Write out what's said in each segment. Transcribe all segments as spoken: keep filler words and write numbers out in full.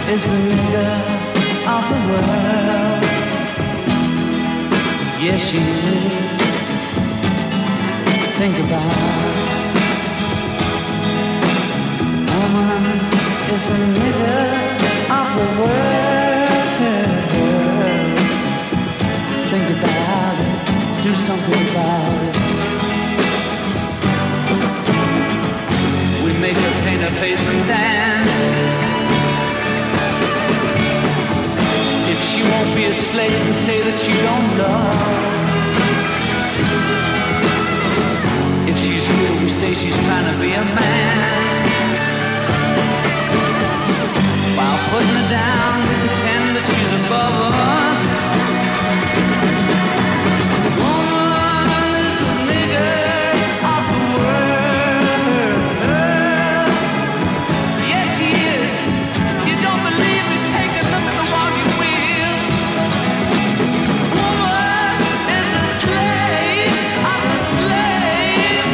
is the leader of the world. Yes, she is. Think about it. Woman is the leader of the world. Think about it. Do something about it. We make her paint her face and dance. If she won't be a slave and say that she don't love. If she's real, we say she's trying to be a man. While putting her down, we pretend that she's above us. Woman is the nigger of the world. Yes, she is. You don't believe me? Take a look at the one you will. Woman is the slave of the slaves.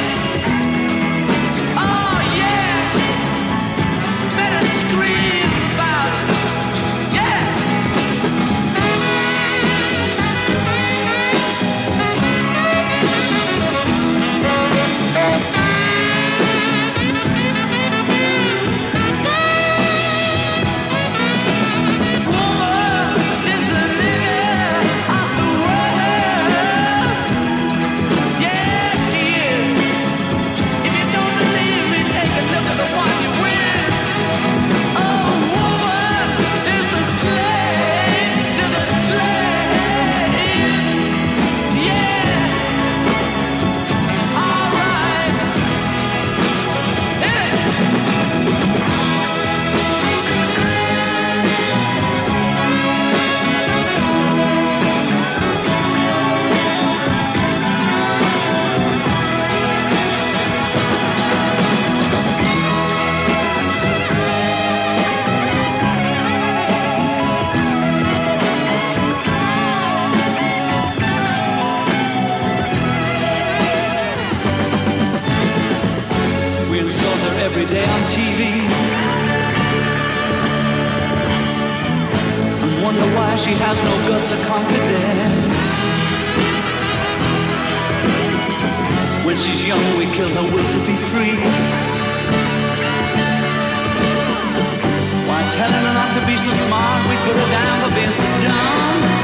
Oh yeah, better scream about it. Yeah. Woman is the nigger of the world. Yes, she is. If you don't believe me, take a look at the one you with. Oh, woman is the slave to the slave. Yeah. All right. Hit it. We insult her every day on T V and wonder why she has no guts or confidence. When she's young, we kill her will to be free. Why, telling her not to be so smart, we put her down for being so dumb.